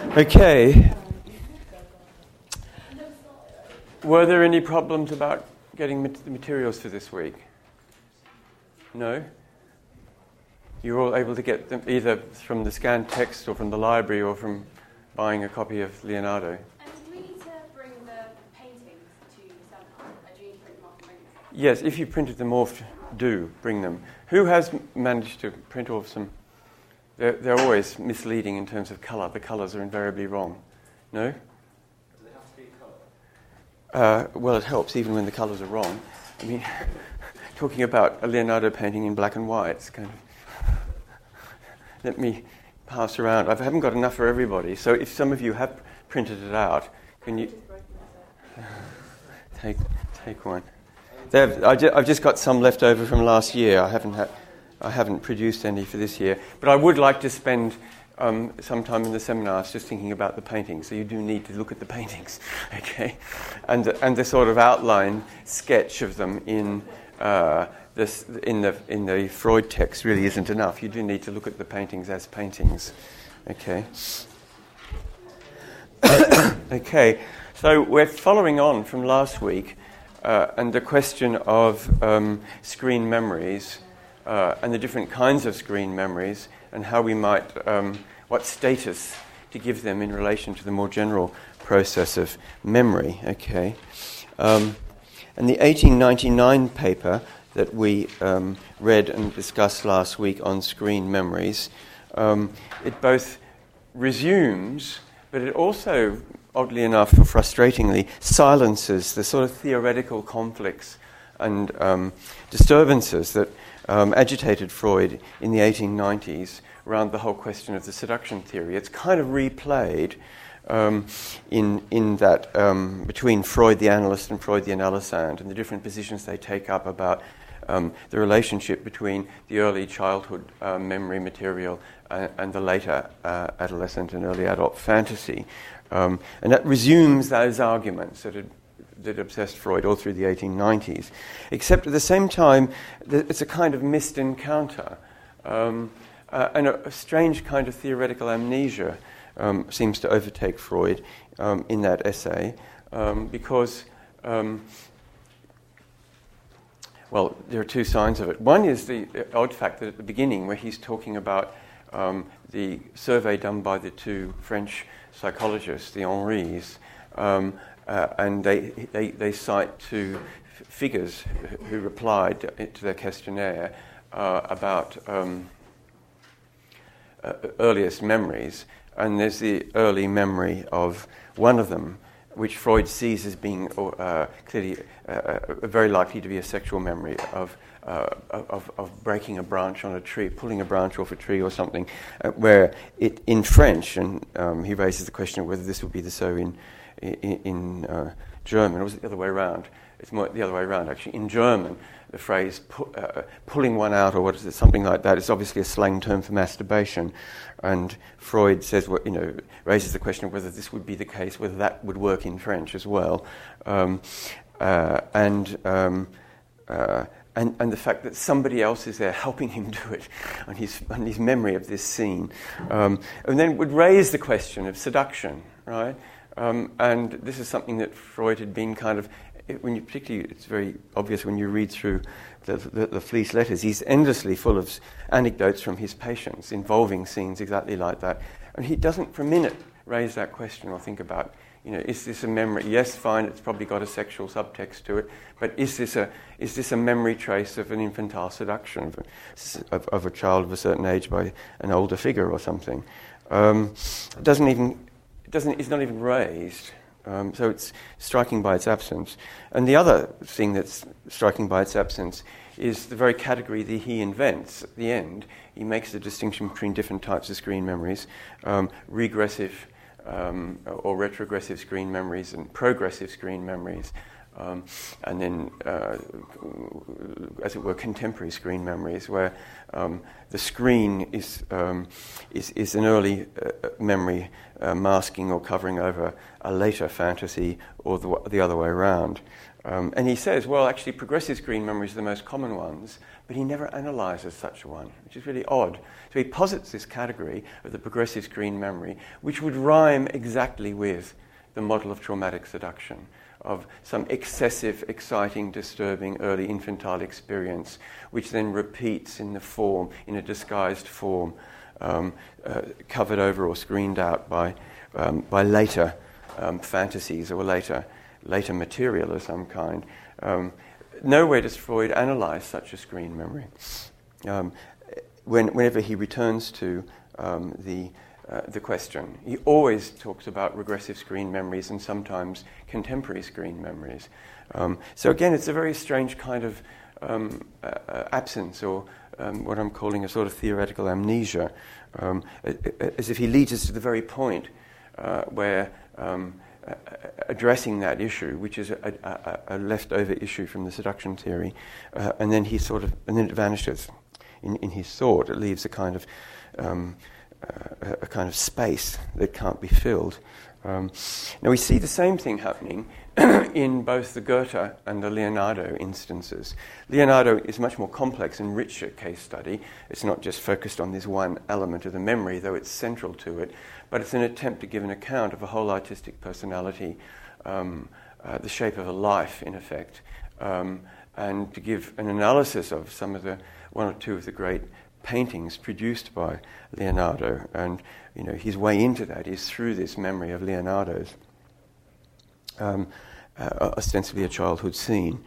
Okay. Were there any problems about getting the materials for this week? No? You're all able to get them either from the scanned text or from the library or from buying a copy of Leonardo? Do we need to bring the paintings to the seminar? Do you need to print them off and bring them? Yes, if you printed them off, do bring them. Who has managed to print off some? They're always misleading in terms of colour. The colours are invariably wrong. No? Do they have to be colour? Well, it helps even when the colours are wrong. I mean, talking about a Leonardo painting in black and white, it's kind of... Let me pass around. I haven't got enough for everybody, so if some of you have printed it out, can you take one? I've just got some left over from last year. I haven't produced any for this year, but I would like to spend some time in the seminars just thinking about the paintings. So you do need to look at the paintings, okay? And the sort of outline sketch of them in the Freud text really isn't enough. You do need to look at the paintings as paintings, okay? Okay, so we're following on from last week, and the question of screen memories and the different kinds of screen memories and how we might, what status to give them in relation to the more general process of memory, okay? And the 1899 paper that we read and discussed last week on screen memories, it both resumes, but it also, oddly enough or frustratingly, silences the sort of theoretical conflicts and disturbances that agitated Freud in the 1890s around the whole question of the seduction theory. It's kind of replayed in that between Freud the analyst and Freud the analysand and the different positions they take up about the relationship between the early childhood memory material and the later adolescent and early adult fantasy. And that resumes those arguments that obsessed Freud all through the 1890s. Except at the same time, it's a kind of missed encounter. And a strange kind of theoretical amnesia seems to overtake Freud in that essay because... well, there are two signs of it. One is the odd fact that at the beginning, where he's talking about the survey done by the two French psychologists, the Henrys, and they cite two figures who replied to their questionnaire about earliest memories, and there's the early memory of one of them, which Freud sees as being clearly very likely to be a sexual memory of breaking a branch on a tree, pulling a branch off a tree or something, where it in French, and he raises the question of whether this would be so in German, or was it the other way around? It's more the other way around, actually. In German, the phrase pulling one out, or what is it, something like that, is obviously a slang term for masturbation. And Freud says, raises the question of whether this would be the case, whether that would work in French as well. And the fact that somebody else is there helping him do it, and his memory of this scene. And then would raise the question of seduction, right? And this is something that Freud had been kind of... particularly, it's very obvious when you read through the Fleece letters. He's endlessly full of anecdotes from his patients involving scenes exactly like that, and he doesn't for a minute raise that question or think about, is this a memory? Yes, fine, it's probably got a sexual subtext to it, but is this a memory trace of an infantile seduction of a child of a certain age by an older figure or something? It's not even raised. So it's striking by its absence. And the other thing that's striking by its absence is the very category that he invents at the end. He makes the distinction between different types of screen memories, regressive or retrogressive screen memories and progressive screen memories. and then, as it were, contemporary screen memories, where the screen is an early memory masking or covering over a later fantasy, or the other way around. And he says, well, actually, progressive screen memories are the most common ones, but he never analyzes such a one, which is really odd. So he posits this category of the progressive screen memory, which would rhyme exactly with the model of traumatic seduction, of some excessive, exciting, disturbing early infantile experience, which then repeats in a disguised form, covered over or screened out by later fantasies or later material of some kind. Nowhere does Freud analyze such a screen memory. Whenever he returns to the question, he always talks about regressive screen memories and sometimes contemporary screen memories. So again, it's a very strange kind of absence, or what I'm calling a sort of theoretical amnesia, as if he leads us to the very point where addressing that issue, which is a leftover issue from the seduction theory, and then it vanishes in his thought. It leaves a kind of space that can't be filled. Now we see the same thing happening in both the Goethe and the Leonardo instances. Leonardo is much more complex and richer case study. It's not just focused on this one element of the memory, though it's central to it, but it's an attempt to give an account of a whole artistic personality, the shape of a life, in effect, and to give an analysis of one or two of the great paintings produced by Leonardo. And his way into that is through this memory of Leonardo's, ostensibly a childhood scene.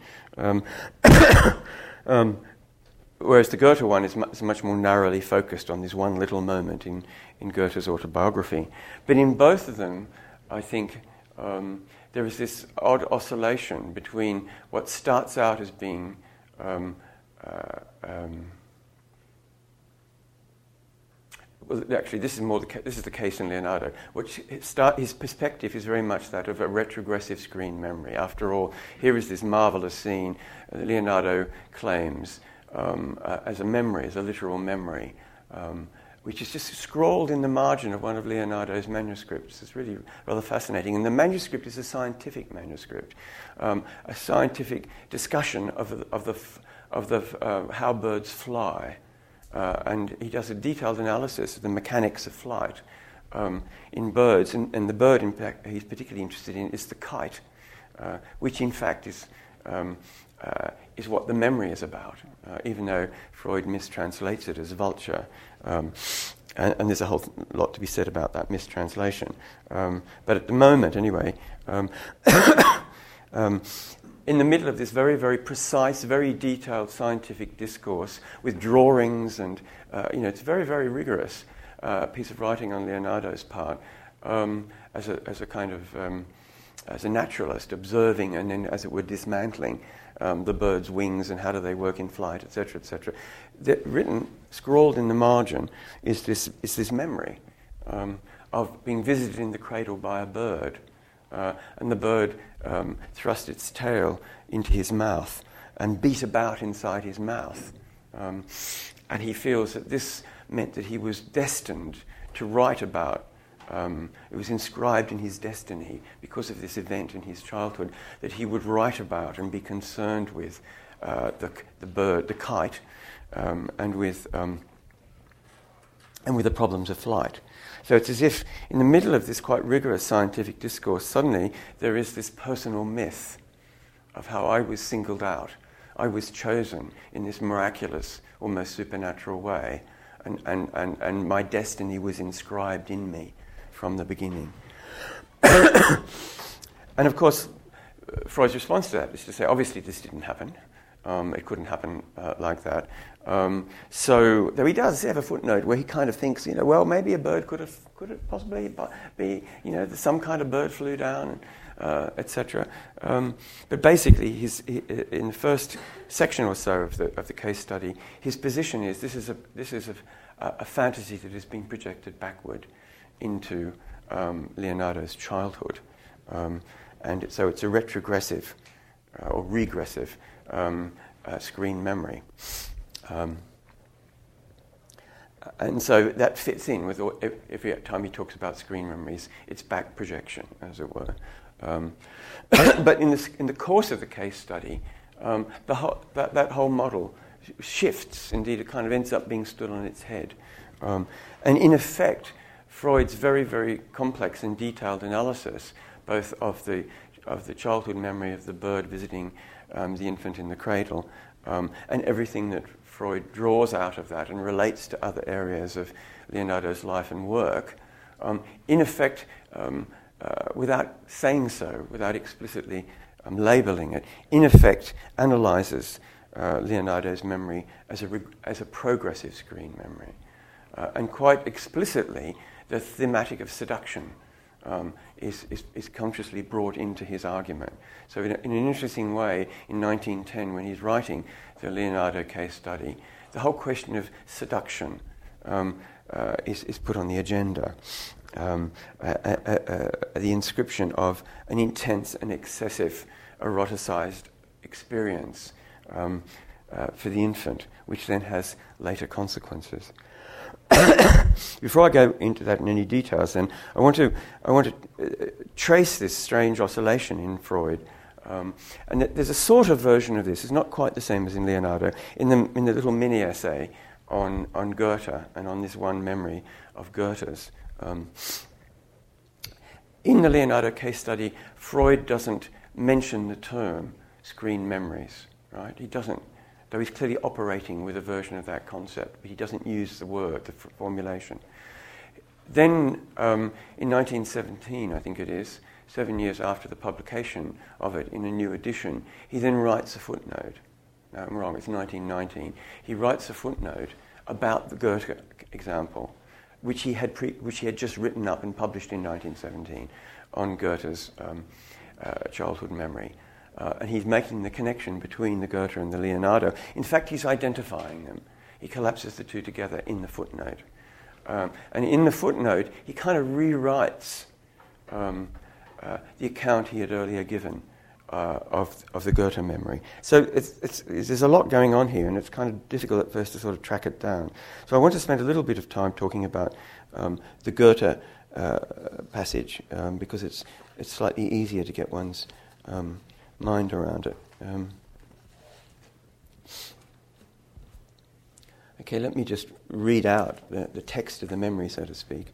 Whereas the Goethe one is much more narrowly focused on this one little moment in Goethe's autobiography. But in both of them, I think there is this odd oscillation between what starts out as being well, actually, this is the case in Leonardo. His perspective is very much that of a retrogressive screen memory. After all, here is this marvelous scene that Leonardo claims as a memory, as a literal memory, which is just scrawled in the margin of one of Leonardo's manuscripts. It's really rather fascinating. And the manuscript is a scientific manuscript, a scientific discussion of how birds fly. And he does a detailed analysis of the mechanics of flight in birds. And the bird, in fact, he's particularly interested in is the kite, which in fact is what the memory is about, even though Freud mistranslates it as vulture. And there's a whole lot to be said about that mistranslation. But at the moment, anyway, in the middle of this very, very precise, very detailed scientific discourse with drawings and, it's very, very rigorous piece of writing on Leonardo's part, as a kind of, as a naturalist observing and then, as it were, dismantling the bird's wings and how do they work in flight, etc., etc. Scrawled in the margin is this memory of being visited in the cradle by a bird, and the bird thrust its tail into his mouth and beat about inside his mouth. And he feels that this meant that he was destined to write about, it was inscribed in his destiny because of this event in his childhood, that he would write about and be concerned with the bird, the kite, and with the problems of flight. So it's as if in the middle of this quite rigorous scientific discourse, suddenly there is this personal myth of how I was singled out. I was chosen in this miraculous, almost supernatural way, and my destiny was inscribed in me from the beginning. And of course, Freud's response to that is to say, obviously this didn't happen. It couldn't happen like that. So, though he does have a footnote where he kind of thinks, well, maybe a bird could it possibly be, some kind of bird flew down, etc. But basically, in the first section or so of the case study, his position is this is a fantasy that is being projected backward into Leonardo's childhood, and so it's a retrogressive or regressive screen memory. And so that fits in with every time he talks about screen memories, it's back projection, as it were. But in the course of the case study, that whole model shifts. Indeed, it kind of ends up being stood on its head. And in effect, Freud's very, very complex and detailed analysis, both of the childhood memory of the bird visiting the infant in the cradle, and everything that Freud draws out of that and relates to other areas of Leonardo's life and work, in effect, without saying so, without explicitly labeling it, in effect analyzes Leonardo's memory as a progressive screen memory. And quite explicitly, the thematic of seduction is consciously brought into his argument. So in an interesting way, in 1910, when he's writing the Leonardo case study, the whole question of seduction is put on the agenda. The inscription of an intense and excessive eroticized experience for the infant, which then has later consequences. Before I go into that in any details, then I want to trace this strange oscillation in Freud, and there's a sort of version of this. It's not quite the same as in Leonardo. In the little mini essay on Goethe and on this one memory of Goethe's. In the Leonardo case study, Freud doesn't mention the term screen memories, right? He doesn't. Though he's clearly operating with a version of that concept, but he doesn't use the word, the formulation. Then, in 1917, I think it is, 7 years after the publication of it in a new edition, he then writes a footnote. No, I'm wrong, it's 1919. He writes a footnote about the Goethe example, which he had just written up and published in 1917 on Goethe's childhood memory. And he's making the connection between the Goethe and the Leonardo. In fact, he's identifying them. He collapses the two together in the footnote. And in the footnote, he kind of rewrites the account he had earlier given of the Goethe memory. So there's a lot going on here, and it's kind of difficult at first to sort of track it down. So I want to spend a little bit of time talking about the Goethe passage, because it's slightly easier to get one's mind around it. Okay, let me just read out the text of the memory, so to speak.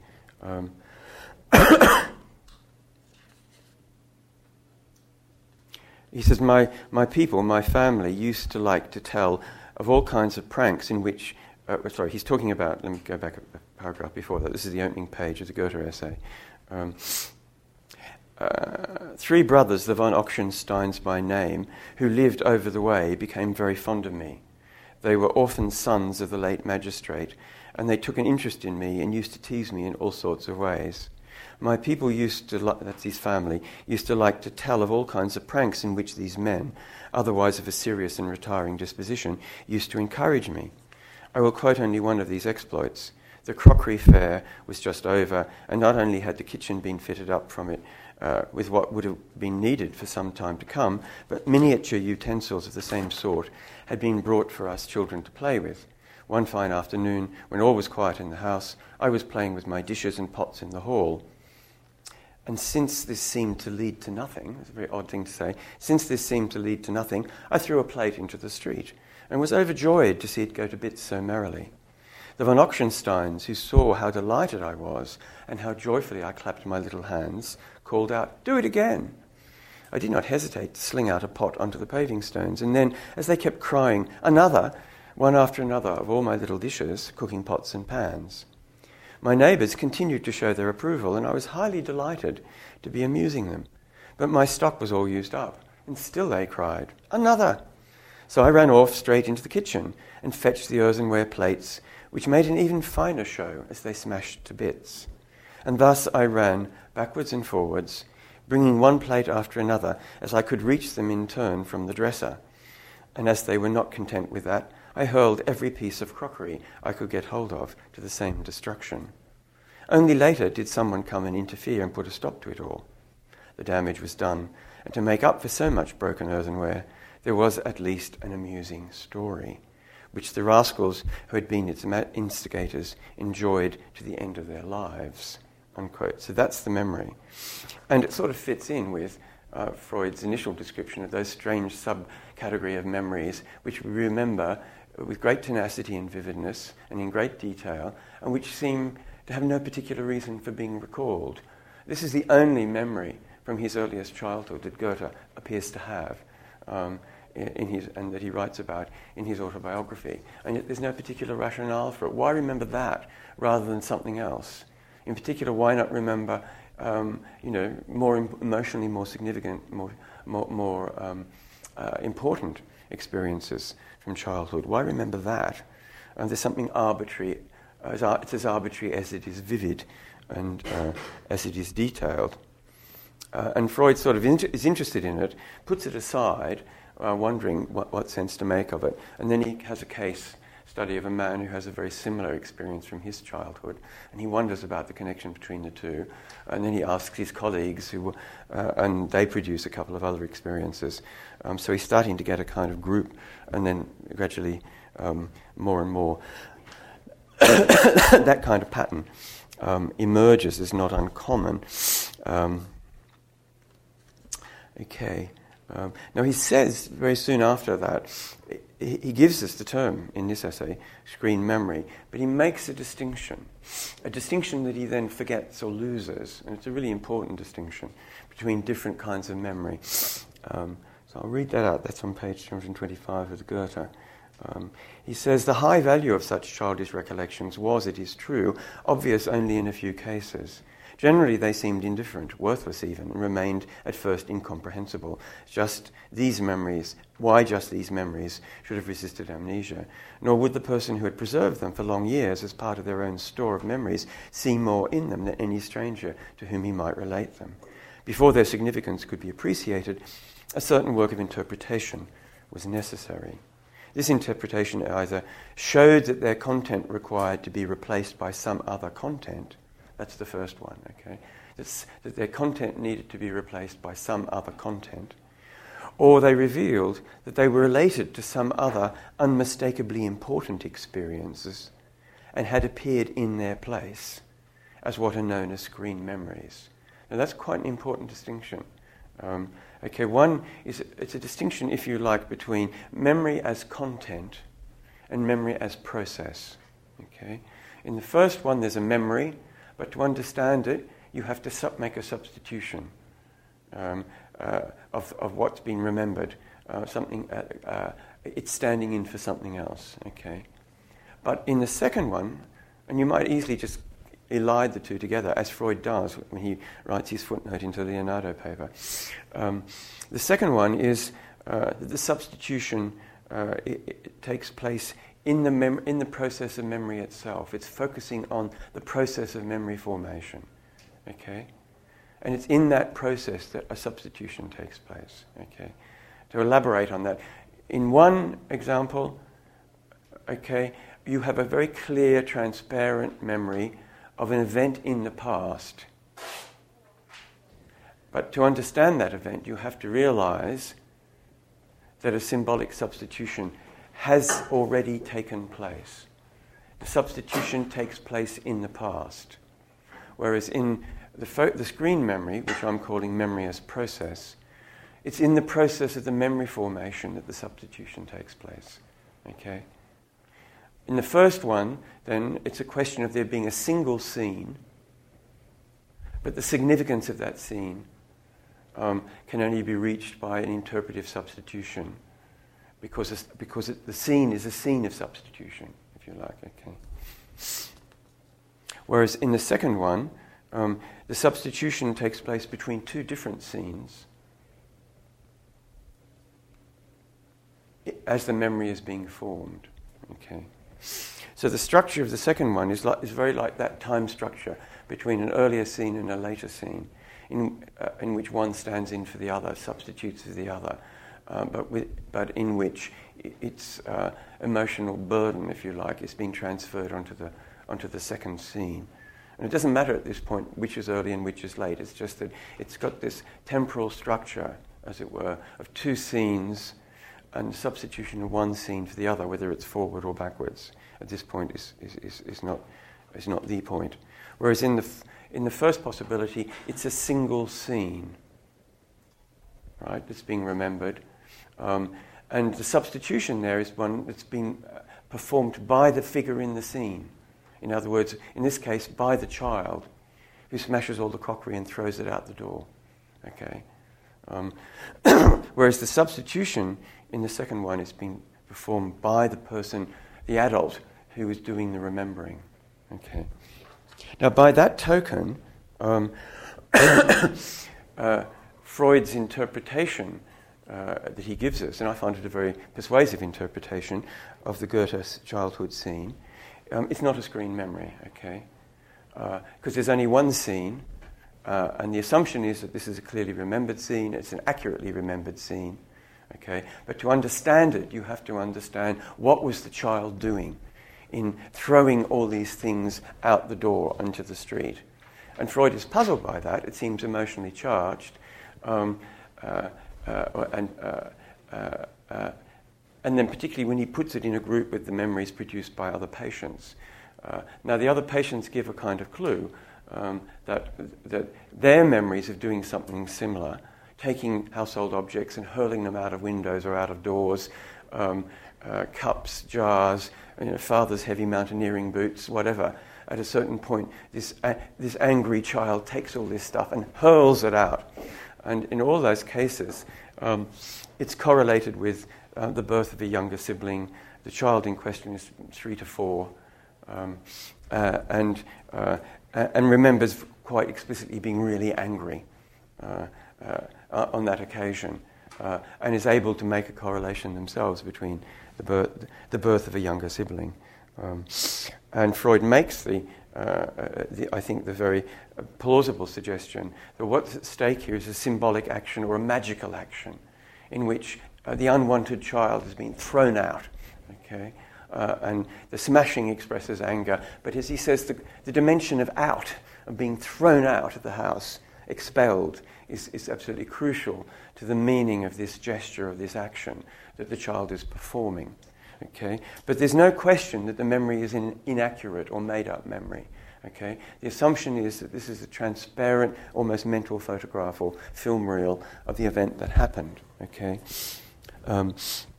He says, my people, my family, used to like to tell of all kinds of pranks in which... he's talking about... Let me go back a paragraph before that. This is the opening page of the Goethe essay. 3 brothers, the von Oxensteins by name, who lived over the way, became very fond of me. They were orphan sons of the late magistrate, and they took an interest in me and used to tease me in all sorts of ways. My people that's his family, used to like to tell of all kinds of pranks in which these men, otherwise of a serious and retiring disposition, used to encourage me. I will quote only one of these exploits. The crockery fair was just over, and not only had the kitchen been fitted up from it with what would have been needed for some time to come, but miniature utensils of the same sort had been brought for us children to play with. One fine afternoon, when all was quiet in the house, I was playing with my dishes and pots in the hall. And since this seemed to lead to nothing, it's a very odd thing to say, since this seemed to lead to nothing, I threw a plate into the street and was overjoyed to see it go to bits so merrily. The von Oxensteins, who saw how delighted I was and how joyfully I clapped my little hands, called out, "Do it again!" I did not hesitate to sling out a pot onto the paving stones, and then, as they kept crying, another, one after another, of all my little dishes, cooking pots and pans. My neighbours continued to show their approval, and I was highly delighted to be amusing them. But my stock was all used up, and still they cried, "Another!" So I ran off straight into the kitchen and fetched the earthenware plates, which made an even finer show as they smashed to bits. And thus I ran backwards and forwards, bringing one plate after another as I could reach them in turn from the dresser. And as they were not content with that, I hurled every piece of crockery I could get hold of to the same destruction. Only later did someone come and interfere and put a stop to it all. The damage was done, And to make up for so much broken earthenware, there was at least an amusing story, which the rascals who had been its instigators enjoyed to the end of their lives, unquote. So that's the memory. And it sort of fits in with Freud's initial description of those strange subcategory of memories which we remember with great tenacity and vividness and in great detail, and which seem to have no particular reason for being recalled. This is the only memory from his earliest childhood that Goethe appears to have, and that he writes about in his autobiography. And yet there's no particular rationale for it. Why remember that rather than something else? In particular, why not remember, more emotionally more significant, more important experiences from childhood? Why remember that? There's something arbitrary. It's as arbitrary as it is vivid and as it is detailed. And Freud sort of is interested in it, puts it aside, wondering what sense to make of it. And then he has a case study of a man who has a very similar experience from his childhood, and he wonders about the connection between the two. And then he asks his colleagues, and they produce a couple of other experiences. So he's starting to get a kind of group, and then gradually more and more that kind of pattern emerges as not uncommon. Now he says very soon after that, he gives us the term in this essay, screen memory, but he makes a distinction that he then forgets or loses, and it's a really important distinction between different kinds of memory. So I'll read that out. That's on page 225 of Goethe. He says, the high value of such childish recollections was, it is true, obvious only in a few cases. Generally, they seemed indifferent, worthless even, and remained at first incomprehensible. Why just these memories should have resisted amnesia? Nor would the person who had preserved them for long years as part of their own store of memories see more in them than any stranger to whom he might relate them. Before their significance could be appreciated, a certain work of interpretation was necessary. This interpretation either showed that their content required to be replaced by some other content. That's the first one, okay? That their content needed to be replaced by some other content. Or they revealed that they were related to some other unmistakably important experiences and had appeared in their place as what are known as screen memories. Now that's quite an important distinction. One is, it's a distinction, if you like, between memory as content and memory as process. Okay? In the first one, there's a memory, but to understand it, you have to make a substitution of what's been remembered. It's standing in for something else. Okay, but in the second one, and you might easily just elide the two together, as Freud does when he writes his footnote into the Leonardo paper. The second one is the substitution it takes place in the process of memory itself. It's focusing on the process of memory formation, okay? And it's in that process that a substitution takes place, okay? To elaborate on that, in one example, okay, you have a very clear, transparent memory of an event in the past. But to understand that event, you have to realize that a symbolic substitution has already taken place. The substitution takes place in the past. Whereas in the screen memory, which I'm calling memory as process, it's in the process of the memory formation that the substitution takes place. Okay? In the first one, then, it's a question of there being a single scene, but the significance of that scene can only be reached by an interpretive substitution, because the scene is a scene of substitution, if you like. Okay. Whereas in the second one, the substitution takes place between two different scenes as the memory is being formed. Okay. So the structure of the second one is very like that time structure between an earlier scene and a later scene, in which one stands in for the other, substitutes for the other, but in which its emotional burden, if you like, is being transferred onto the second scene. And it doesn't matter at this point which is early and which is late. It's just that it's got this temporal structure as it were, of two scenes and substitution of one scene for the other, whether it's forward or backwards, at this point is not the point. Whereas in the first possibility, it's a single scene, right, that's being remembered. And the substitution there is one that's been performed by the figure in the scene. In other words, in this case, by the child who smashes all the crockery and throws it out the door. Okay. Whereas the substitution in the second one is being performed by the person, the adult, who is doing the remembering. Okay. Now, by that token, Freud's interpretation that he gives us, and I find it a very persuasive interpretation of the Goethe childhood scene, it's not a screen memory, okay? Because there's only one scene, and the assumption is that this is a clearly remembered scene, it's an accurately remembered scene, okay? But to understand it, you have to understand what was the child doing in throwing all these things out the door onto the street. And Freud is puzzled by that. It seems emotionally charged. And then particularly when he puts it in a group with the memories produced by other patients. Now the other patients give a kind of clue that their memories of doing something similar, taking household objects and hurling them out of windows or out of doors, cups, jars, father's heavy mountaineering boots, whatever. At a certain point, this angry child takes all this stuff and hurls it out. And in all those cases, it's correlated with the birth of a younger sibling. The child in question is 3 to 4, and remembers quite explicitly being really angry on that occasion, and is able to make a correlation themselves between the birth of a younger sibling. And Freud makes I think the very plausible suggestion that what's at stake here is a symbolic action or a magical action in which the unwanted child is being thrown out, okay? And the smashing expresses anger, but as he says, the dimension of out, of being thrown out of the house, expelled, is absolutely crucial to the meaning of this gesture, of this action that the child is performing. Okay, but there's no question that the memory is inaccurate or made-up memory. Okay, the assumption is that this is a transparent, almost mental photograph or film reel of the event that happened. Okay, and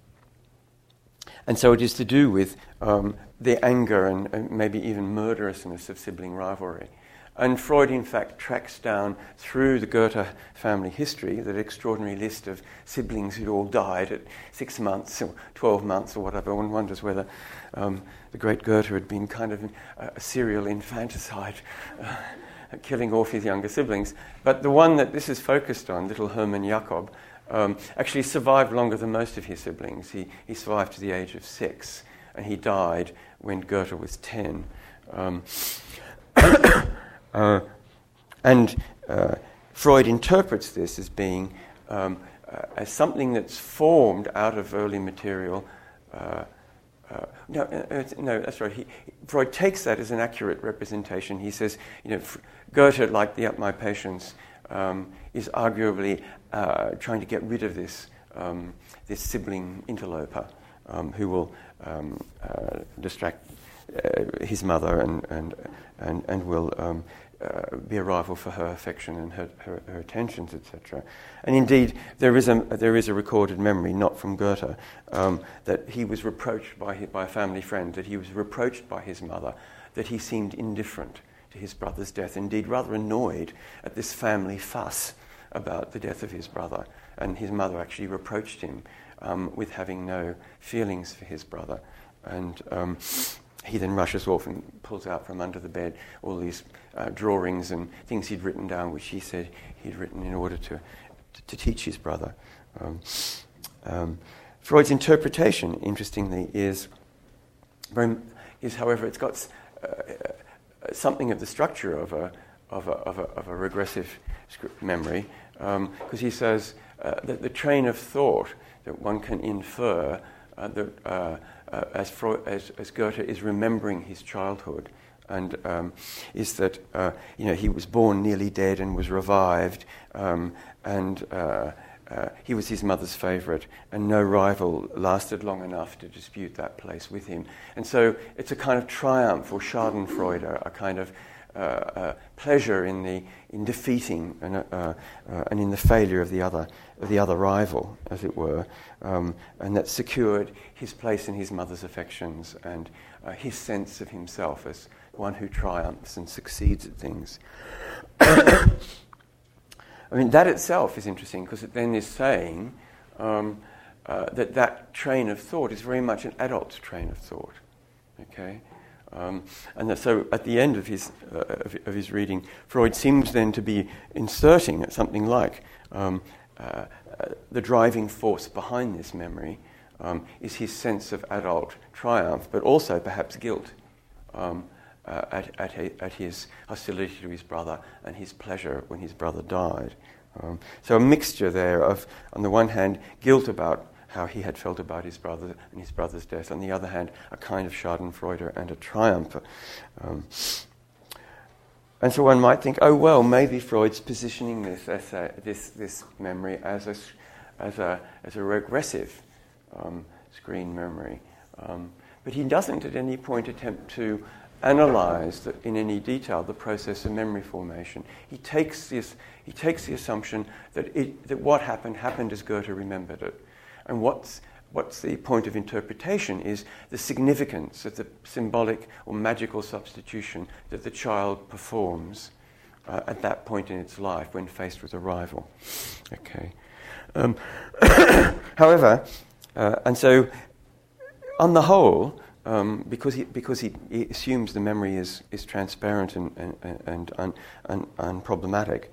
so it is to do with the anger and maybe even murderousness of sibling rivalry. And Freud, in fact, tracks down through the Goethe family history that extraordinary list of siblings who'd all died at 6 months or 12 months or whatever. One wonders whether the great Goethe had been kind of a serial infanticide, killing off his younger siblings. But the one that this is focused on, little Hermann Jakob, actually survived longer than most of his siblings. He survived to the age of 6, and he died when Goethe was 10. And Freud interprets this as being as something that's formed out of early material. No, that's right. Freud takes that as an accurate representation. He says, Goethe, like my patients, is arguably trying to get rid of this sibling interloper who will distract his mother and will be a rival for her affection and her attentions, etc. And indeed, there is a recorded memory, not from Goethe, that he was reproached by a family friend, that he was reproached by his mother, that he seemed indifferent to his brother's death, indeed rather annoyed at this family fuss about the death of his brother. And his mother actually reproached him with having no feelings for his brother. And he then rushes off and pulls out from under the bed all these drawings and things he'd written down, which he said he'd written in order to teach his brother. Freud's interpretation, interestingly, is however, it's got something of the structure of a regressive memory, because he says that the train of thought that one can infer as Goethe is remembering his childhood, and is that he was born nearly dead and was revived, and he was his mother's favourite, and no rival lasted long enough to dispute that place with him. And so it's a kind of triumph, or Schadenfreude, a kind of pleasure in defeating and in the failure of the other rival, as it were, and that secured his place in his mother's affections and his sense of himself as one who triumphs and succeeds at things. I mean, that itself is interesting, because it then is saying that train of thought is very much an adult train of thought. Okay, and so at the end of his reading, Freud seems then to be inserting something like the driving force behind this memory is his sense of adult triumph, but also perhaps guilt at his hostility to his brother and his pleasure when his brother died. So a mixture there of, on the one hand, guilt about how he had felt about his brother and his brother's death, on the other hand, a kind of Schadenfreude and a triumph. And so one might think, oh well, maybe Freud's positioning this memory as a regressive screen memory, but he doesn't at any point attempt to analyze in any detail the process of memory formation. He takes the assumption that what happened as Goethe remembered it. And what's the point of interpretation is the significance of the symbolic or magical substitution that the child performs at that point in its life when faced with a rival. Okay. However, and so on the whole, because he assumes the memory is transparent and unproblematic,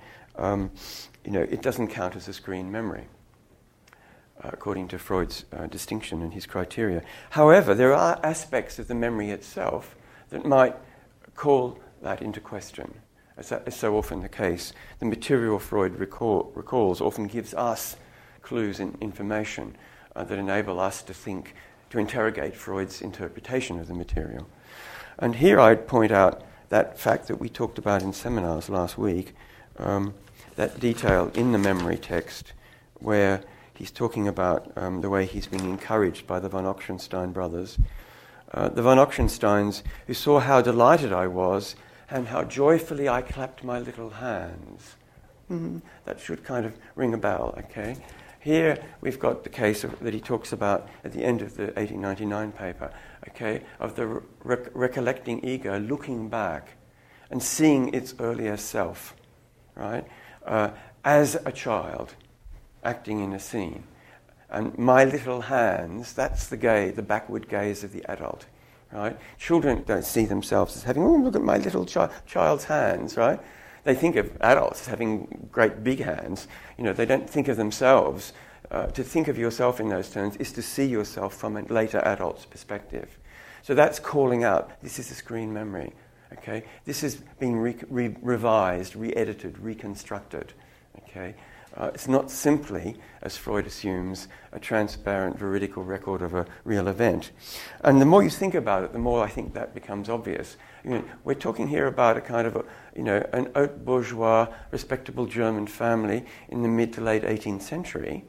it doesn't count as a screen memory, according to Freud's distinction and his criteria. However, there are aspects of the memory itself that might call that into question. As that is so often the case, the material Freud recalls often gives us clues and information that enable us to interrogate Freud's interpretation of the material. And here I'd point out that fact that we talked about in seminars last week, that detail in the memory text where he's talking about the way he's being encouraged by the von Ochsenstein brothers. The von Ochsensteins, who saw how delighted I was and how joyfully I clapped my little hands. That should kind of ring a bell, okay? Here we've got the case that he talks about at the end of the 1899 paper, okay, of the recollecting ego looking back and seeing its earlier self, right, as a child acting in a scene. And my little hands, that's the backward gaze of the adult, right? Children don't see themselves as having, oh, look at my little child's hands, right? They think of adults as having great big hands. They don't think of themselves. To think of yourself in those terms is to see yourself from a later adult's perspective. So that's calling out, this is a screen memory, okay? This is being revised, re-edited, reconstructed, okay? It's not simply, as Freud assumes, a transparent, veridical record of a real event. And the more you think about it, the more I think that becomes obvious. We're talking here about a kind of an haute bourgeois, respectable German family in the mid to late 18th century,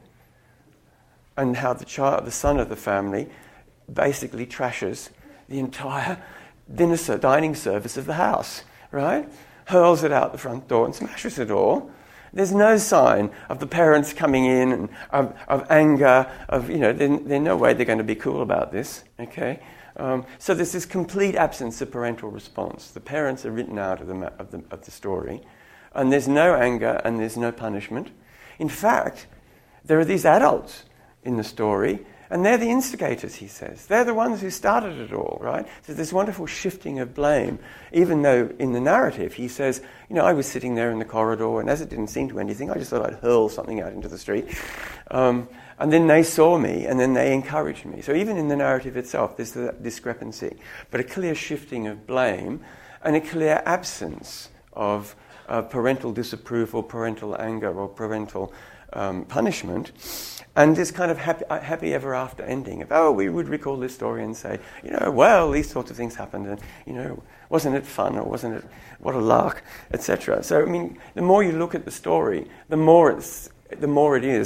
and how the son of the family basically trashes the entire dining service of the house, right? Hurls it out the front door and smashes it all. There's no sign of the parents coming in and of anger, there's no way they're going to be cool about this, okay? So there's this complete absence of parental response. The parents are written out of the story, and there's no anger and there's no punishment. In fact, there are these adults in the story, and they're the instigators, he says. They're the ones who started it all, right? So there's wonderful shifting of blame, even though in the narrative he says, I was sitting there in the corridor, and as it didn't seem to anything, I just thought I'd hurl something out into the street. And then they saw me, and then they encouraged me. So even in the narrative itself, there's that discrepancy, but a clear shifting of blame and a clear absence of parental disapproval, parental anger, or parental punishment. And this kind of happy ever after ending of, we would recall this story and say, well, these sorts of things happened, and, wasn't it fun, or wasn't it, what a lark, etc. So, the more you look at the story, the more it is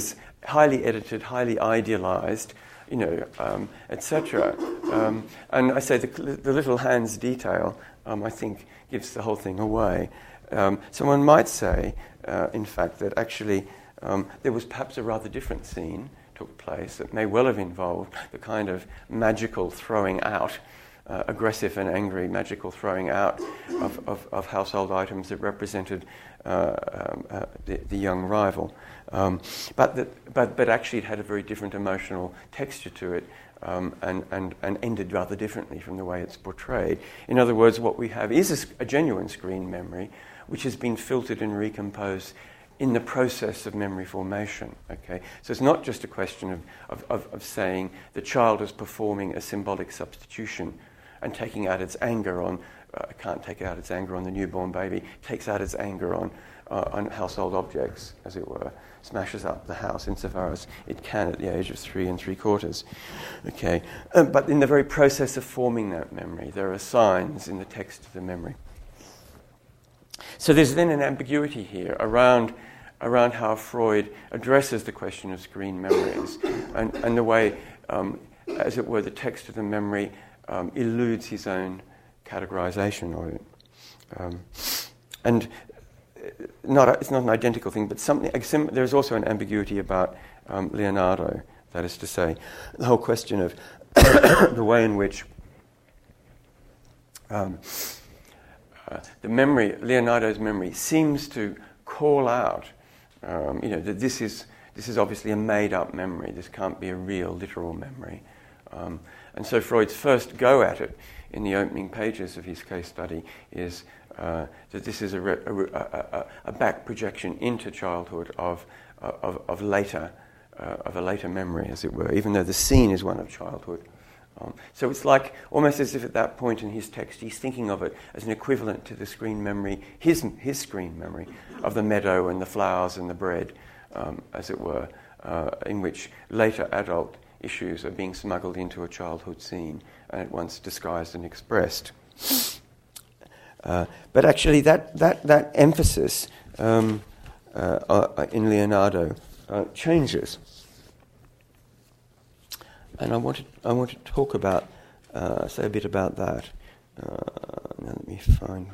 highly edited, highly idealized, etc. And I say the little hands detail, I think, gives the whole thing away. Someone might say, in fact, that actually there was perhaps a rather different scene took place that may well have involved the kind of magical throwing out, aggressive and angry magical throwing out of household items that represented the young rival. But actually it had a very different emotional texture to it, and ended rather differently from the way it's portrayed. In other words, what we have is a genuine screen memory which has been filtered and recomposed in the process of memory formation. Okay, so it's not just a question of saying the child is performing a symbolic substitution and taking out its anger on, can't take out its anger on the newborn baby, takes out its anger on household objects, as it were, smashes up the house insofar as it can at the age of 3 3/4. Okay, but in the very process of forming that memory, there are signs in the text of the memory. So there's then an ambiguity here around how Freud addresses the question of screen memories and the way, as it were, the text of the memory eludes his own categorization of it. And it's not an identical thing, but there's also an ambiguity about Leonardo, that is to say, the whole question of the way in which Leonardo's memory seems to call out, that this is obviously a made-up memory. This can't be a real, literal memory. And so Freud's first go at it in the opening pages of his case study is that this is a back projection into childhood of a later memory, as it were, even though the scene is one of childhood. So it's like almost as if at that point in his text he's thinking of it as an equivalent to the screen memory, his screen memory of the meadow and the flowers and the bread, as it were, in which later adult issues are being smuggled into a childhood scene and at once disguised and expressed. But actually that emphasis in Leonardo changes. And I want to talk about, say a bit about that. Now let me find.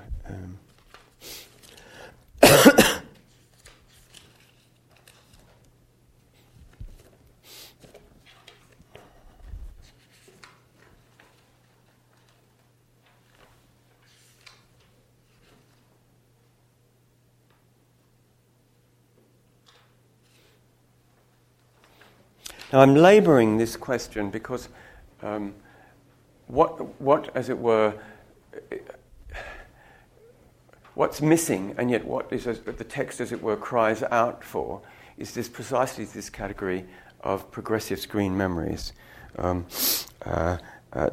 Now I'm labouring this question because what, as it were, what's missing, and yet what is the text, as it were, cries out for, is precisely this category of progressive screen memories that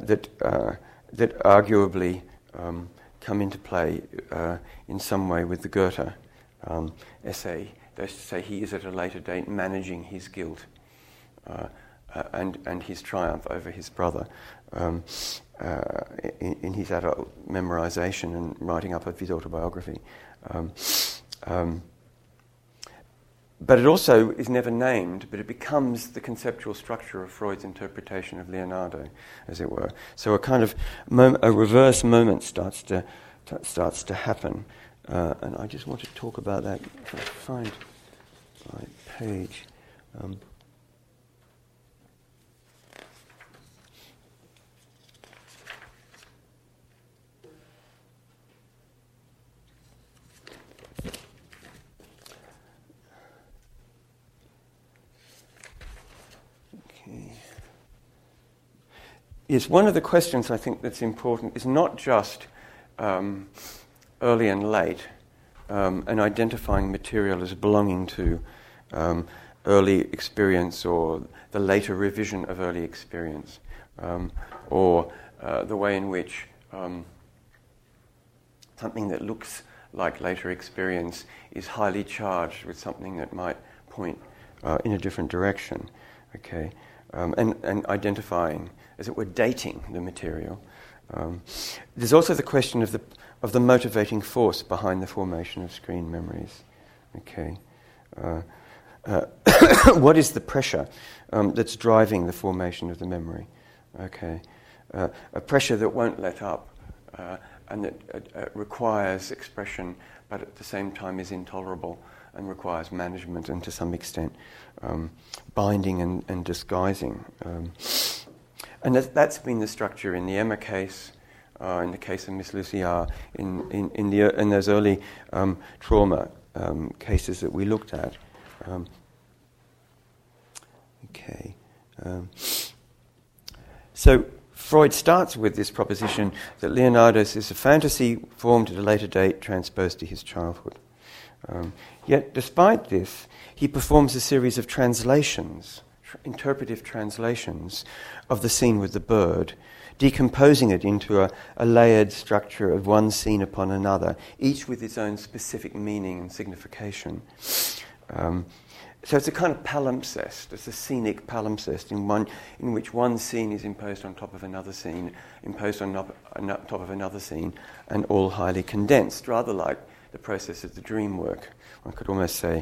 arguably come into play in some way with the Goethe essay. That is to say, he is at a later date managing his guilt. And his triumph over his brother in his adult memorization and writing up of his autobiography. But it also is never named, but it becomes the conceptual structure of Freud's interpretation of Leonardo, as it were. So a kind of a reverse moment starts to happen. And I just want to talk about that. If I find my page. Is one of the questions I think that's important is not just early and late and identifying material as belonging to early experience or the later revision of early experience, or the way in which something that looks like later experience is highly charged with something that might point in a different direction. Okay, and identifying, as it were, dating the material. There's also the question of the motivating force behind the formation of screen memories. Okay, what is the pressure that's driving the formation of the memory? Okay, a pressure that won't let up and that requires expression, but at the same time is intolerable and requires management and to some extent binding and disguising. And that's been the structure in the Emma case, in the case of Miss Lucy R, in those early trauma cases that we looked at. So Freud starts with this proposition that Leonardo's is a fantasy formed at a later date transposed to his childhood. Yet, despite this, he performs a series of translations, interpretive translations, of the scene with the bird, decomposing it into a layered structure of one scene upon another, each with its own specific meaning and signification. So it's a kind of palimpsest. It's a scenic palimpsest in which one scene is imposed on top of another scene, imposed on top of another scene, and all highly condensed, rather like the process of the dream work. One could almost say,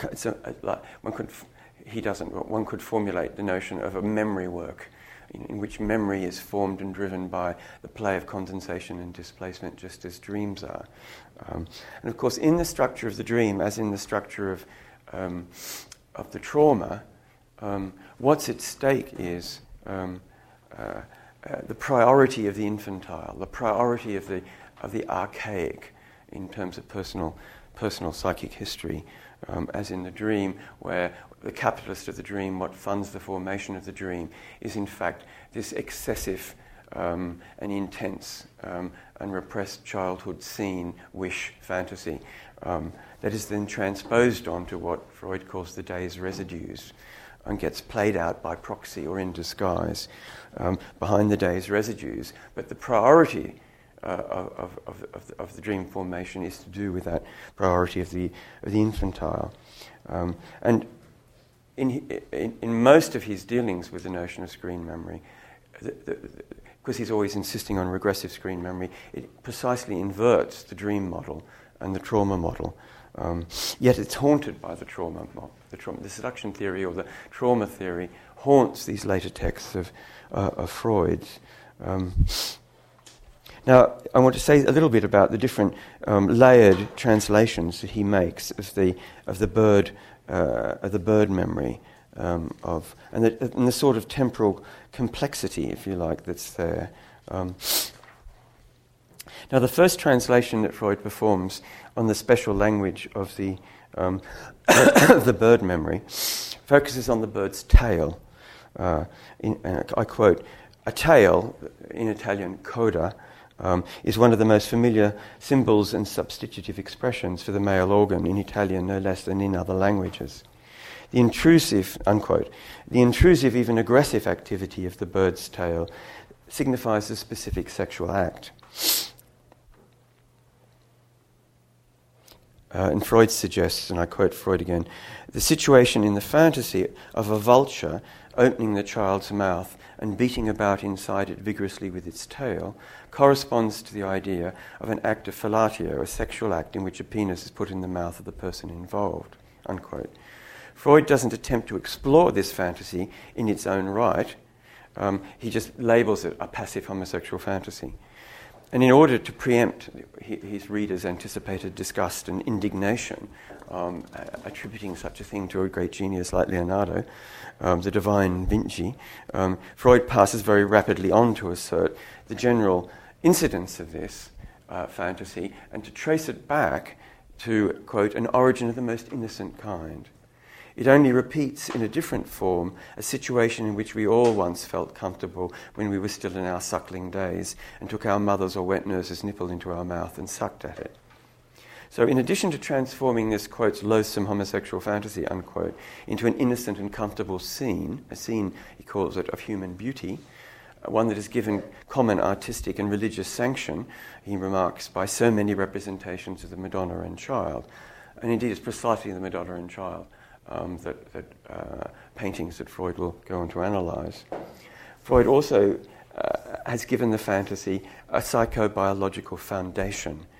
one could formulate the notion of a memory work in which memory is formed and driven by the play of condensation and displacement, just as dreams are. And of course, in the structure of the dream, as in the structure of the trauma, what's at stake is the priority of the infantile, the priority of the archaic in terms of personal psychic history, as in the dream, where the capitalist of the dream, what funds the formation of the dream, is in fact this excessive and intense and repressed childhood scene, wish, fantasy, that is then transposed onto what Freud calls the day's residues and gets played out by proxy or in disguise behind the day's residues. But the priority of the dream formation is to do with that priority of the infantile. And in most of his dealings with the notion of screen memory, because he's always insisting on regressive screen memory, it precisely inverts the dream model and the trauma model. Yet it's haunted by the trauma model. The seduction theory or the trauma theory haunts these later texts of Freud's. Now, I want to say a little bit about the different layered translations that he makes of the bird memory and the sort of temporal complexity, if you like, that's there. Now, the first translation that Freud performs on the special language of the the bird memory focuses on the bird's tail. I quote, "A tail," in Italian, coda, is one of the most familiar symbols and substitutive expressions for the male organ in Italian no less than in other languages. The intrusive, unquote, the intrusive, even aggressive activity of the bird's tail signifies a specific sexual act. And Freud suggests, and I quote Freud again, "The situation in the fantasy of a vulture opening the child's mouth and beating about inside it vigorously with its tail corresponds to the idea of an act of fellatio, a sexual act in which a penis is put in the mouth of the person involved," unquote. Freud doesn't attempt to explore this fantasy in its own right. He just labels it a passive homosexual fantasy. And in order to preempt his readers' anticipated disgust and indignation, attributing such a thing to a great genius like Leonardo, the divine Vinci, Freud passes very rapidly on to assert the general incidence of this fantasy and to trace it back to, quote, "an origin of the most innocent kind. It only repeats in a different form a situation in which we all once felt comfortable when we were still in our suckling days and took our mother's or wet nurse's nipple into our mouth and sucked at it." So in addition to transforming this, quote, "loathsome homosexual fantasy," unquote, into an innocent and comfortable scene, a scene, he calls it, of human beauty, one that is given common artistic and religious sanction, he remarks, by so many representations of the Madonna and Child. And indeed, it's precisely the Madonna and Child paintings that Freud will go on to analyse. Freud also has given the fantasy a psychobiological foundation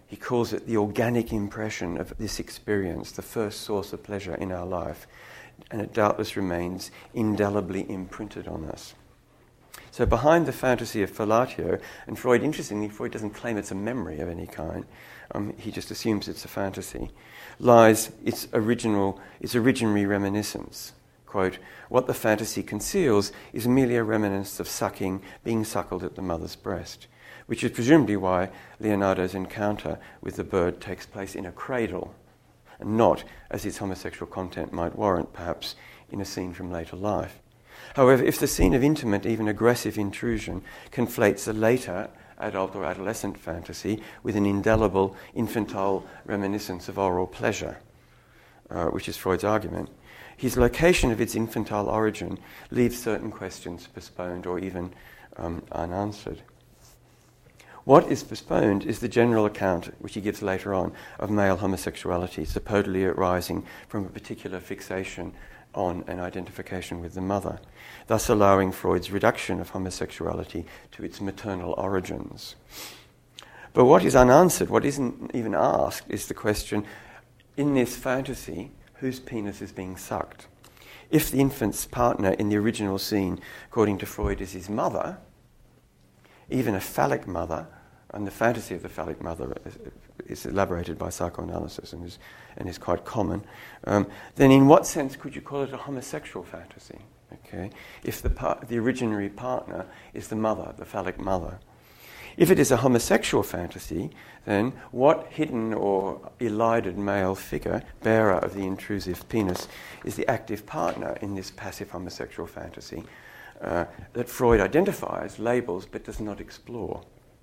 He calls it the organic impression of this experience, the first source of pleasure in our life, and it doubtless remains indelibly imprinted on us. So behind the fantasy of fellatio, and Freud, interestingly, Freud doesn't claim it's a memory of any kind, he just assumes it's a fantasy, lies its originary reminiscence. Quote, what the fantasy conceals is merely a reminiscence of sucking, being suckled at the mother's breast, which is presumably why Leonardo's encounter with the bird takes place in a cradle, and not, as its homosexual content might warrant, perhaps, in a scene from later life. However, if the scene of intimate, even aggressive intrusion conflates a later adult or adolescent fantasy with an indelible infantile reminiscence of oral pleasure, which is Freud's argument, his location of its infantile origin leaves certain questions postponed or even unanswered. What is postponed is the general account, which he gives later on, of male homosexuality, supposedly arising from a particular fixation on an identification with the mother, thus allowing Freud's reduction of homosexuality to its maternal origins. But what is unanswered, what isn't even asked, is the question, in this fantasy, whose penis is being sucked? If the infant's partner in the original scene, according to Freud, is his mother, even a phallic mother, and the fantasy of the phallic mother is elaborated by psychoanalysis and is quite common, then in what sense could you call it a homosexual fantasy? Okay, if the originary partner is the mother, the phallic mother. If it is a homosexual fantasy, then what hidden or elided male figure, bearer of the intrusive penis, is the active partner in this passive homosexual fantasy that Freud identifies, labels, but does not explore?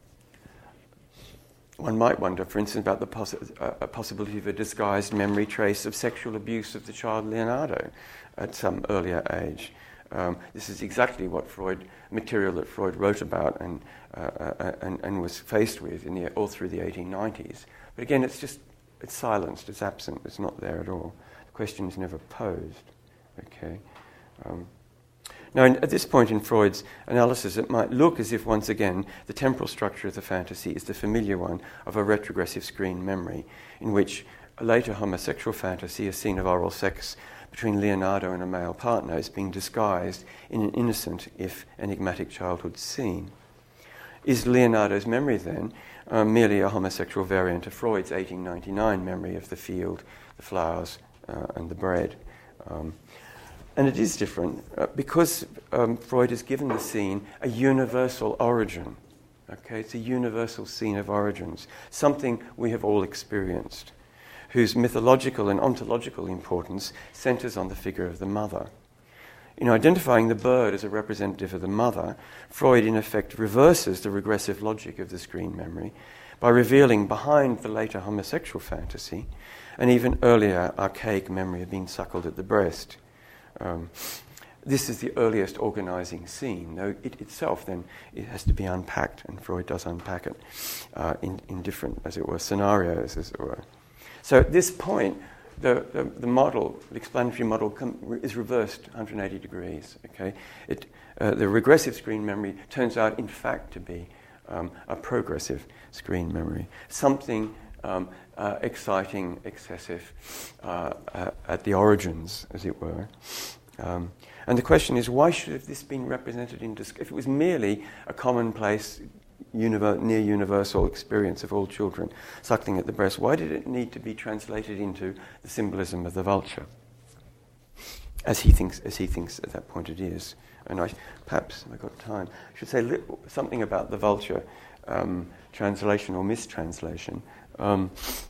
One might wonder, for instance, about the possibility of a disguised memory trace of sexual abuse of the child Leonardo at some earlier age. This is exactly what material that Freud wrote about and was faced with all through the 1890s. But again, it's silenced, it's absent, it's not there at all. The question is never posed. Okay. Now, at this point in Freud's analysis, it might look as if, once again, the temporal structure of the fantasy is the familiar one of a retrogressive screen memory, in which a later homosexual fantasy, a scene of oral sex between Leonardo and a male partner, is being disguised in an innocent, if enigmatic, childhood scene. Is Leonardo's memory, then, merely a homosexual variant of Freud's 1899 memory of the field, the flowers, and the bread? And it is different because Freud has given the scene a universal origin. Okay, it's a universal scene of origins, something we have all experienced, whose mythological and ontological importance centers on the figure of the mother. In identifying the bird as a representative of the mother, Freud in effect reverses the regressive logic of the screen memory by revealing behind the later homosexual fantasy an even earlier archaic memory of being suckled at the breast. This is the earliest organizing scene, though it itself then it has to be unpacked, and Freud does unpack it in different, as it were, scenarios, as it were. So at this point, the model, the explanatory model, is reversed 180 degrees. Okay, the regressive screen memory turns out, in fact, to be a progressive screen memory, something exciting, excessive at the origins, as it were. And the question is, why should have this been represented if it was merely a commonplace, near universal experience of all children suckling at the breast, why did it need to be translated into the symbolism of the vulture, as he thinks at that point it is? And perhaps, if I've got time, I should say something about the vulture translation or mistranslation. Can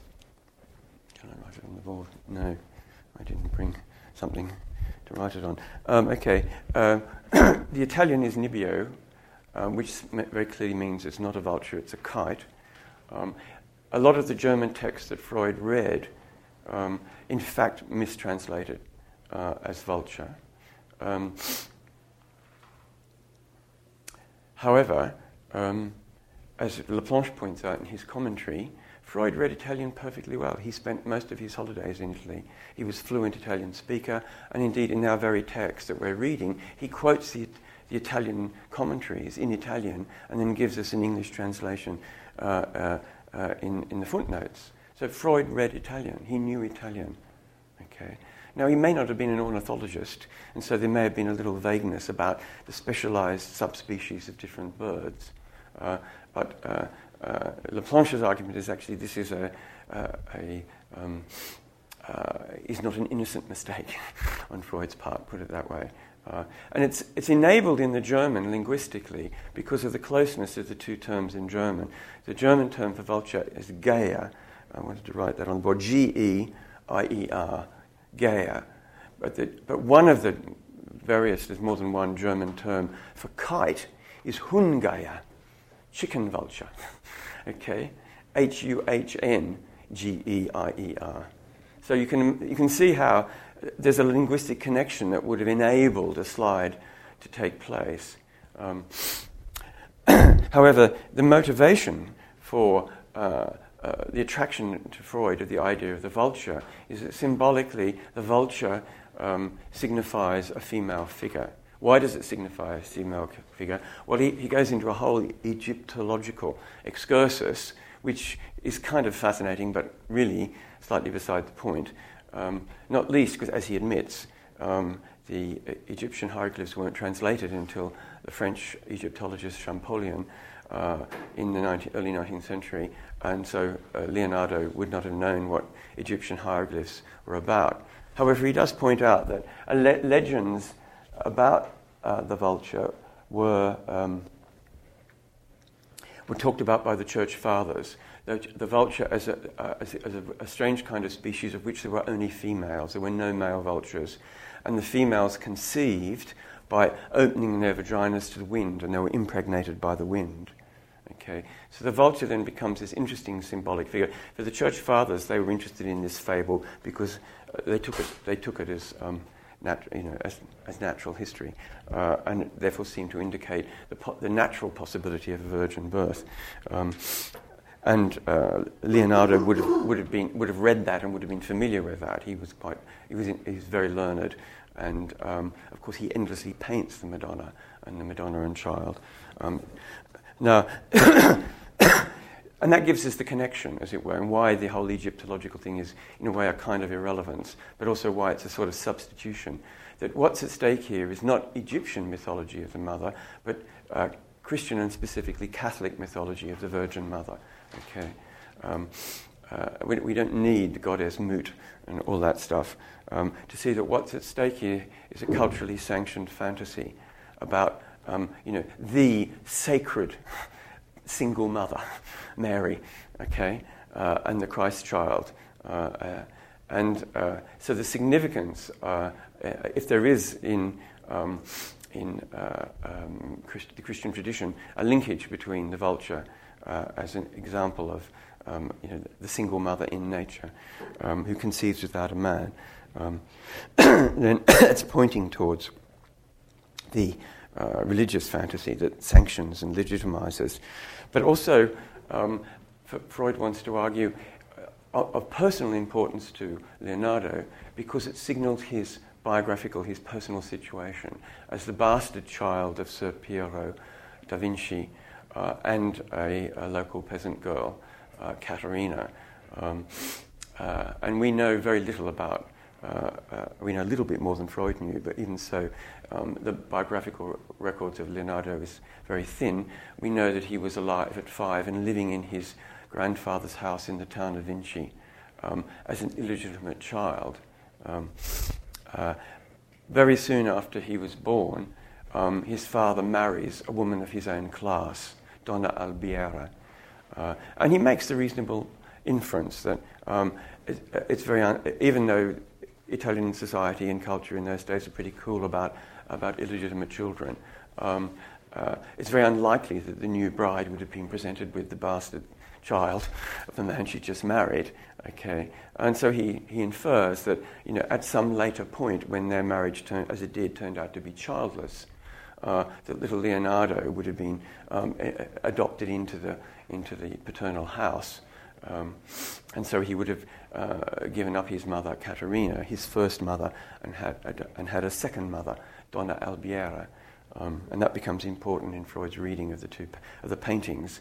I write it on the board? No, I didn't bring something to write it on. The Italian is nibbio, which very clearly means it's not a vulture, it's a kite. A lot of the German texts that Freud read, in fact, mistranslated as vulture. However, as Laplanche points out in his commentary, Freud read Italian perfectly well. He spent most of his holidays in Italy. He was fluent Italian speaker, and indeed in our very text that we're reading, he quotes the Italian commentaries in Italian and then gives us an English translation in the footnotes. So Freud read Italian. He knew Italian. Okay. Now, he may not have been an ornithologist, and so there may have been a little vagueness about the specialized subspecies of different birds. But Laplanche's argument is actually this is is not an innocent mistake on Freud's part, put it that way. And it's enabled in the German linguistically because of the closeness of the two terms in German. The German term for vulture is Geier. I wanted to write that on the board. G-E-I-E-R, Geier. But one of the various, there's more than one German term for kite, is Hungeier, chicken vulture. Okay? H-U-H-N-G-E-I-E-R. So you can see how there's a linguistic connection that would have enabled a slide to take place. However, the motivation for the attraction to Freud of the idea of the vulture is that symbolically the vulture signifies a female figure. Why does it signify a female figure? Well, he goes into a whole Egyptological excursus, which is kind of fascinating, but really slightly beside the point. Not least because, as he admits, the Egyptian hieroglyphs weren't translated until the French Egyptologist Champollion in the early 19th century, and so Leonardo would not have known what Egyptian hieroglyphs were about. However, he does point out that legends about the vulture were talked about by the Church Fathers. The vulture as a strange kind of species of which there were only females. There were no male vultures. And the females conceived by opening their vaginas to the wind, and they were impregnated by the wind. Okay, so the vulture then becomes this interesting symbolic figure. For the Church Fathers, they were interested in this fable because they took it as as natural history, and therefore seemed to indicate the natural possibility of a virgin birth. And Leonardo would have read that and would have been familiar with that. He was very learned, and of course he endlessly paints the Madonna and Child. Now, and that gives us the connection, as it were, and why the whole Egyptological thing is, in a way, a kind of irrelevance, but also why it's a sort of substitution. That what's at stake here is not Egyptian mythology of the mother, but Christian and specifically Catholic mythology of the Virgin Mother. Okay, we don't need the goddess Mut and all that stuff to see that what's at stake here is a culturally sanctioned fantasy about the sacred single mother, Mary, okay, and the Christ child. So the significance, if there is in the Christian tradition, a linkage between the vulture as an example of the single mother in nature who conceives without a man, then it's pointing towards the religious fantasy that sanctions and legitimizes. But also, Freud wants to argue, of personal importance to Leonardo because it signaled his personal situation as the bastard child of Ser Piero da Vinci and a local peasant girl, Caterina. And we know very little about, we know a little bit more than Freud knew, but even so, the biographical records of Leonardo is very thin. We know that he was alive at 5 and living in his grandfather's house in the town of Vinci as an illegitimate child. Very soon after he was born, his father marries a woman of his own class, Donna Albiera. And he makes the reasonable inference that it's very, even though Italian society and culture in those days are pretty cool about illegitimate children, it's very unlikely that the new bride would have been presented with the bastard child of the man she just married. Okay, and so he infers that at some later point when their marriage turned out to be childless, that little Leonardo would have been adopted into the paternal house, and so he would have given up his mother Caterina, his first mother, and had a second mother, Donna Albiera. And that becomes important in Freud's reading of the paintings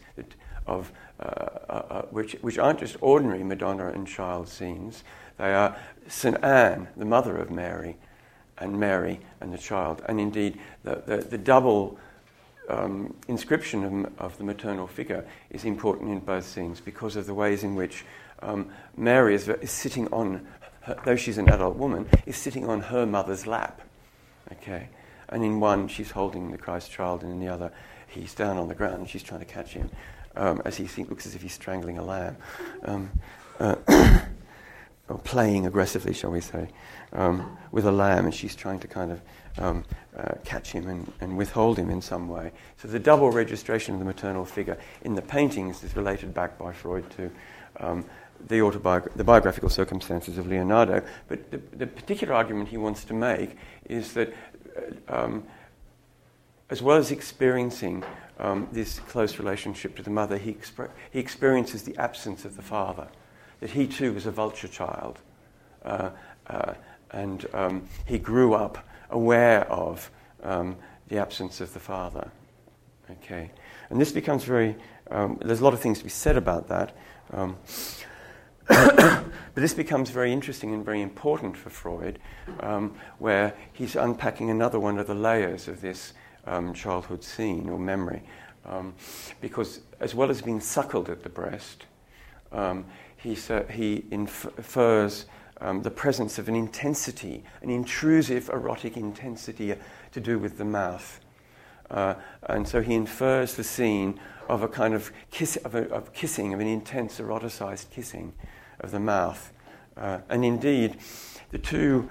which aren't just ordinary Madonna and child scenes. They are St. Anne, the mother of Mary and the child. And indeed, the double inscription of the maternal figure is important in both scenes because of the ways in which Mary is sitting on, though she's an adult woman, is sitting on her mother's lap. Okay, and in one she's holding the Christ child, and in the other he's down on the ground and she's trying to catch him as he looks as if he's strangling a lamb, or playing aggressively, shall we say, with a lamb, and she's trying to kind of catch him and withhold him in some way. So the double registration of the maternal figure in the paintings is related back by Freud to the biographical circumstances of Leonardo. But the particular argument he wants to make is that as well as experiencing this close relationship to the mother, he experiences the absence of the father, that he too was a vulture child, and he grew up aware of the absence of the father. Okay, and this becomes very. There's a lot of things to be said about that, but this becomes very interesting and very important for Freud, where he's unpacking another one of the layers of this childhood scene or memory, because as well as being suckled at the breast, he infers the presence of an intensity, an intrusive erotic intensity to do with the mouth. And so he infers the scene of a kind of kissing, of an intense eroticized kissing of the mouth. And indeed, the two,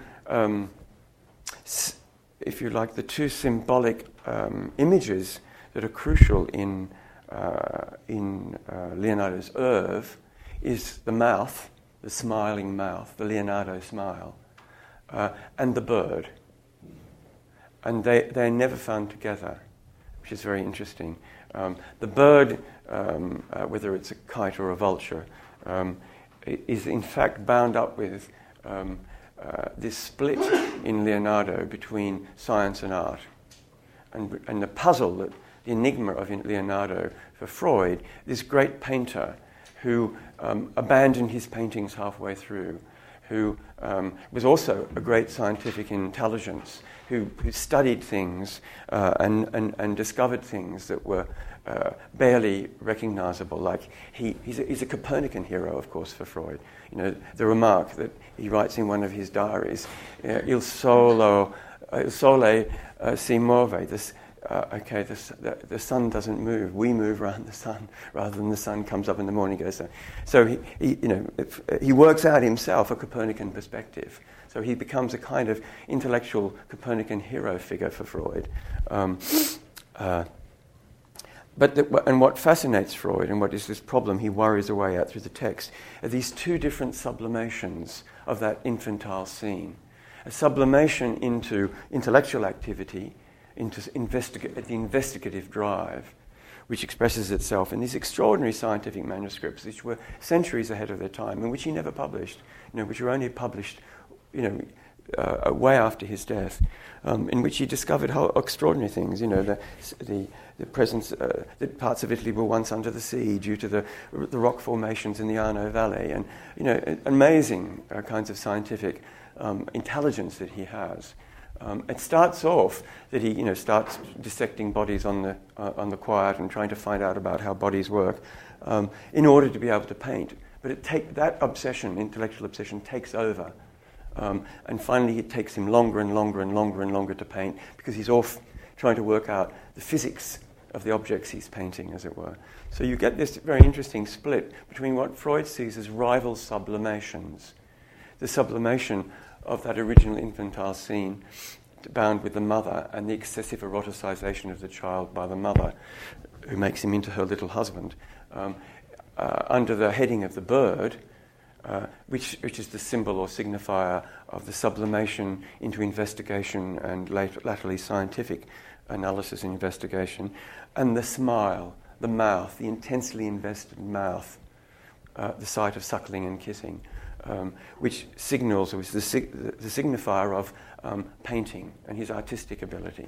if you like, the two symbolic images that are crucial in Leonardo's oeuvre is the mouth, the smiling mouth, the Leonardo smile, and the bird. And they're never found together, which is very interesting. The bird, whether it's a kite or a vulture, is in fact bound up with this split in Leonardo between science and art. And the puzzle, the enigma of Leonardo for Freud, this great painter who abandoned his paintings halfway through, who was also a great scientific intelligence, who studied things and discovered things that were barely recognizable. Like he's a Copernican hero, of course, for Freud. You know, the remark that he writes in one of his diaries, "Il sole si muove." The sun doesn't move. We move around the sun rather than the sun comes up in the morning and goes down. So he works out himself a Copernican perspective. So he becomes a kind of intellectual Copernican hero figure for Freud. And what fascinates Freud, and what is this problem he worries away at through the text, are these two different sublimations of that infantile scene. A sublimation into intellectual activity, into the investigative drive, which expresses itself in these extraordinary scientific manuscripts, which were centuries ahead of their time, and which he never published, which were only published, way after his death, in which he discovered how extraordinary things. The presence that parts of Italy were once under the sea due to the rock formations in the Arno Valley, and amazing kinds of scientific intelligence that he has. It starts off that he, starts dissecting bodies on the quiet and trying to find out about how bodies work, in order to be able to paint. But that obsession, intellectual obsession, takes over, and finally it takes him longer and longer and longer and longer to paint because he's off trying to work out the physics of the objects he's painting, as it were. So you get this very interesting split between what Freud sees as rival sublimations, the sublimation of that original infantile scene bound with the mother and the excessive eroticization of the child by the mother, who makes him into her little husband, under the heading of the bird, which is the symbol or signifier of the sublimation into investigation and latterly scientific analysis and investigation, and the smile, the mouth, the intensely invested mouth, the site of suckling and kissing, which signals, or is the signifier of painting and his artistic ability.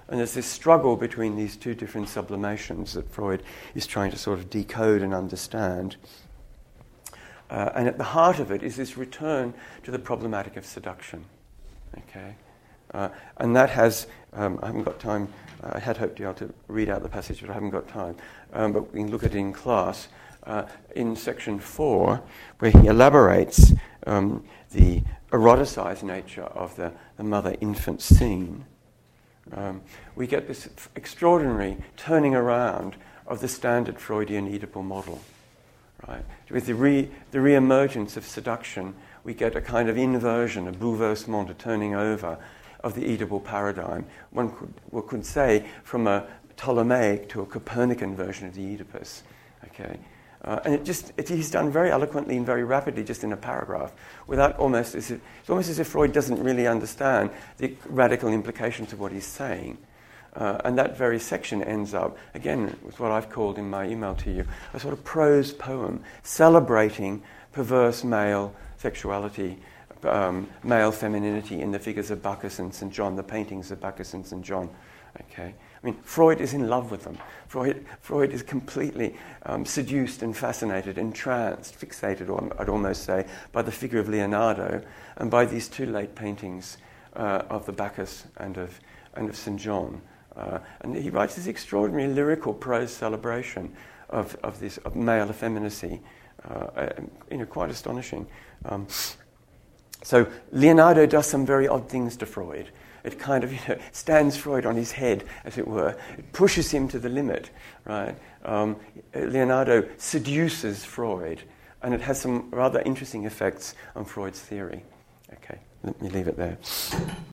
And there's this struggle between these two different sublimations that Freud is trying to sort of decode and understand. And at the heart of it is this return to the problematic of seduction. Okay? And that has, I haven't got time, I had hoped to be able to read out the passage, but I haven't got time. But we can look at it in class. In section 4, where he elaborates the eroticized nature of the mother-infant scene, we get this extraordinary turning around of the standard Freudian Oedipal model. Right? With the re-emergence of seduction, we get a kind of inversion, a bouleversement, a turning over of the Oedipal paradigm. One could say from a Ptolemaic to a Copernican version of the Oedipus. Okay? And he's done very eloquently and very rapidly, just in a paragraph, without it's almost as if Freud doesn't really understand the radical implications of what he's saying. And that very section ends up, again, with what I've called in my email to you, a sort of prose poem celebrating perverse male sexuality, male femininity in the figures of Bacchus and St. John, the paintings of Bacchus and St. John. Okay? I mean, Freud is in love with them. Freud is completely seduced and fascinated, entranced, fixated, or I'd almost say, by the figure of Leonardo and by these two late paintings of the Bacchus and of St. John. And he writes this extraordinary lyrical prose celebration of male effeminacy, quite astonishing. So Leonardo does some very odd things to Freud. It kind of stands Freud on his head, as it were. It pushes him to the limit, right? Leonardo seduces Freud, and it has some rather interesting effects on Freud's theory. Okay, let me leave it there.